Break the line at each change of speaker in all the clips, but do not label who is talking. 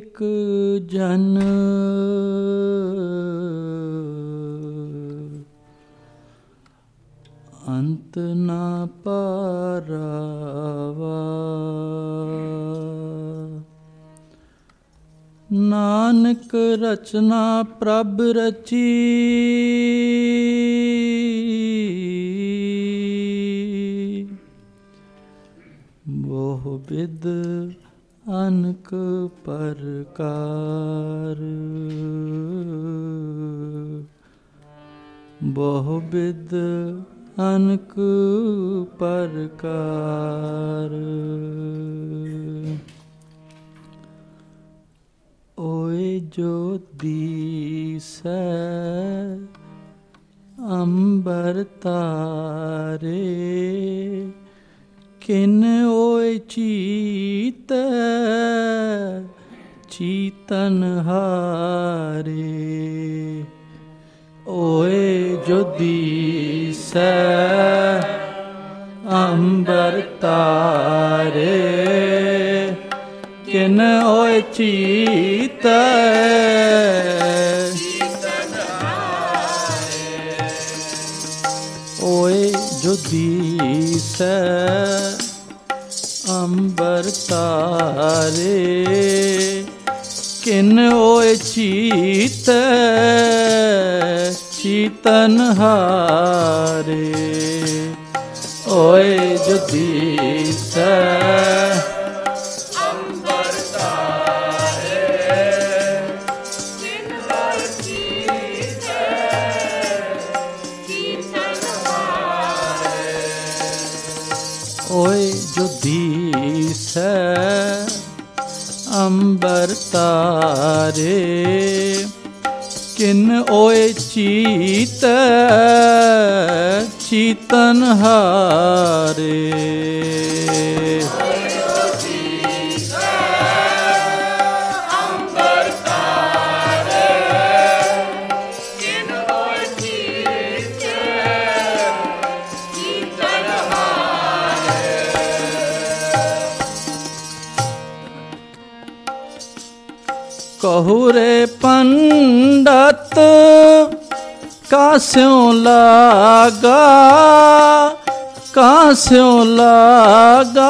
एक जन अंत ना पारावा। नानक रचना प्रभ रची बहु विद अनक परकार। बहु विद अनक परकार। ओए जो दिसै अंबर तारे किन ओए चीत चीतन हारे। ओए जो दिसै अंबर तारे किन ओए चीत ओए जो दिसै अंबर तारे किन ओए चीत चीतन हारे। ओए जो दिसै अंबर तारे किन ओए चीत चीतन हारे। ओए जो दिसै अंबर तारे किन ओए चीत चीतन हारे। कहु रे पंडित कास्यों लागा कास्यों लागा।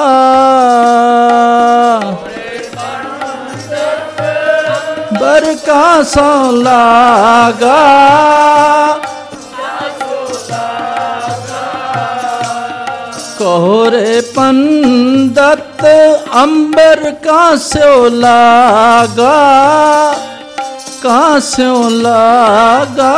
बर कासों लागा कहो रे पंडित अंबर कास्यों लागा कास्यों लागा।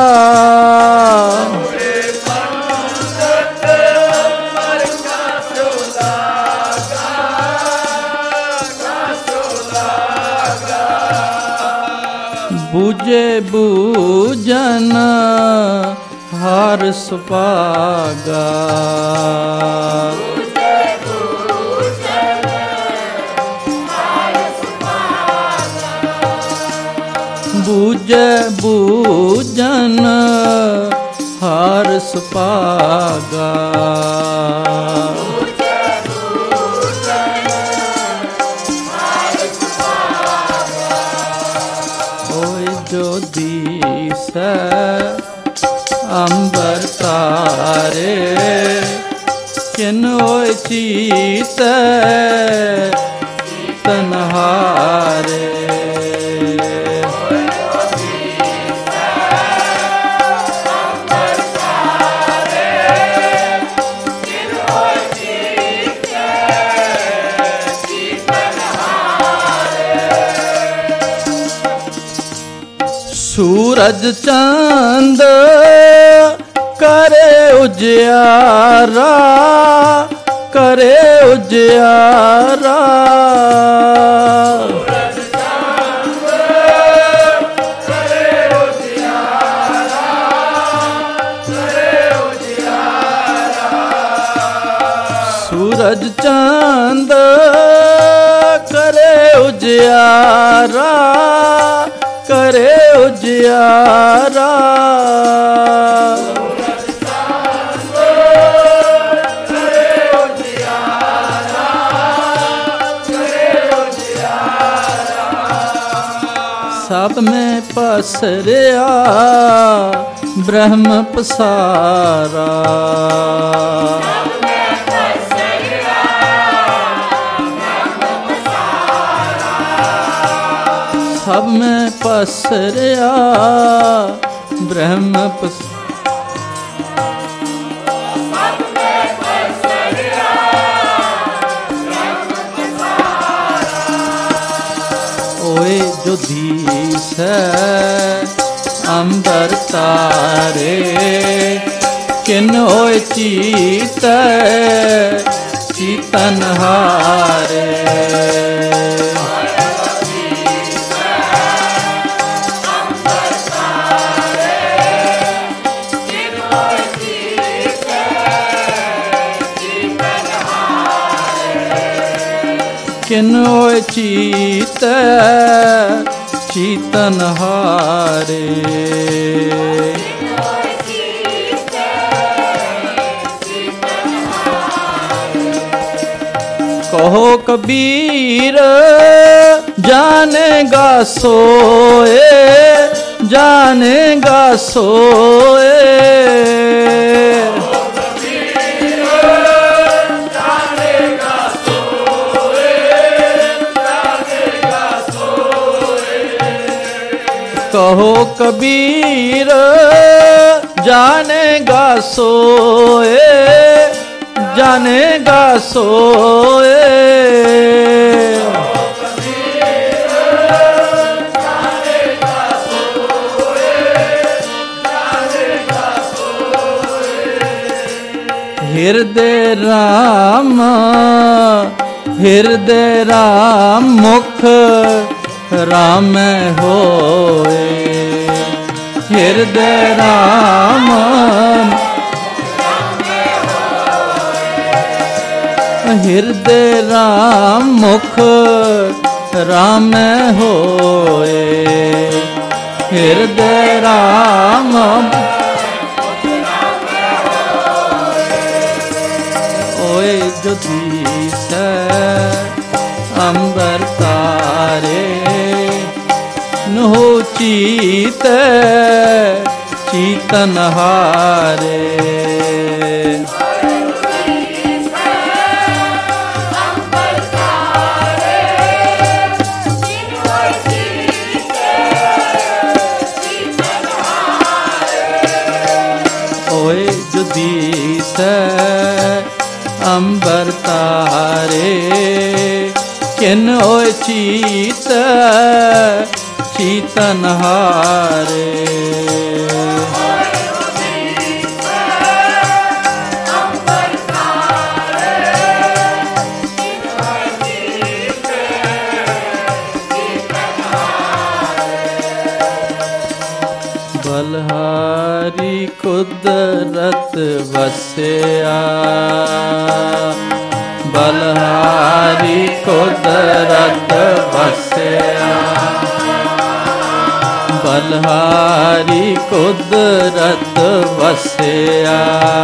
बूझे बूझन हर सुपागा। बूझे बूझन हर सुपागा। जो दिसै अंबर तारे किन ओए चीत चीतन हारे। सूरज चांद करे उजियारा करे उजियारा। सूरज चांद करे उजियारा करे उजियारा। सूरज चांद करे उजियारा करे उजियारा। सब में पसरिया ब्रह्म पसारा, सब में पसरिया ब्रह्म पसारा। ओए जो धीस है अंबर तारे, किन होए चीत चीतन हारे। किन होए चीत चीतन हारे। कहो कबीर जानेगा सोए, जानेगा सोए। कहो कबीर जानेगा सोए, जानेगा सोए। हृदय राम, हृदय राम मुख राम होए। हृदय राम, हृदय राम मुख राम होए। हृदय राम ओए जो धीस अंबर तारे, नो चीत चीतन हारे। ओए जो धीस अंबर तारे, किन होए चीत चीतन हारे। बलहारी कुदरत वसया, बलहारी कुदरत वसया। बलहारी कुदरत वसया।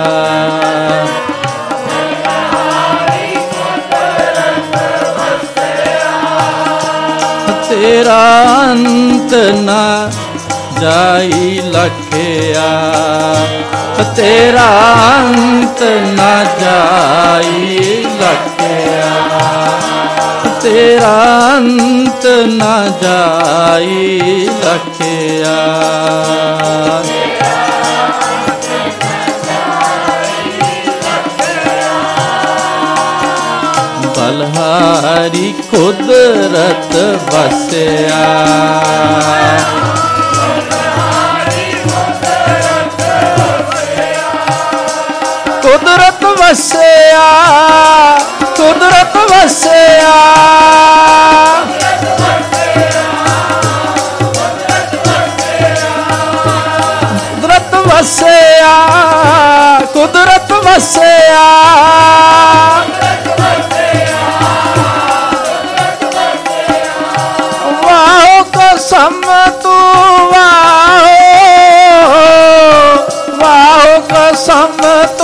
तेरा अंत न जाई लखया, तेरा अंत न जाई लखया। तेरा अंत न जाई लखया। बलहारी कुदरत वसया। कुदरत वसया, कुदरत वसया। कुदरत वसया, कुदरत वसया। वाहो कसम तू वाहो, वाहो कसम तू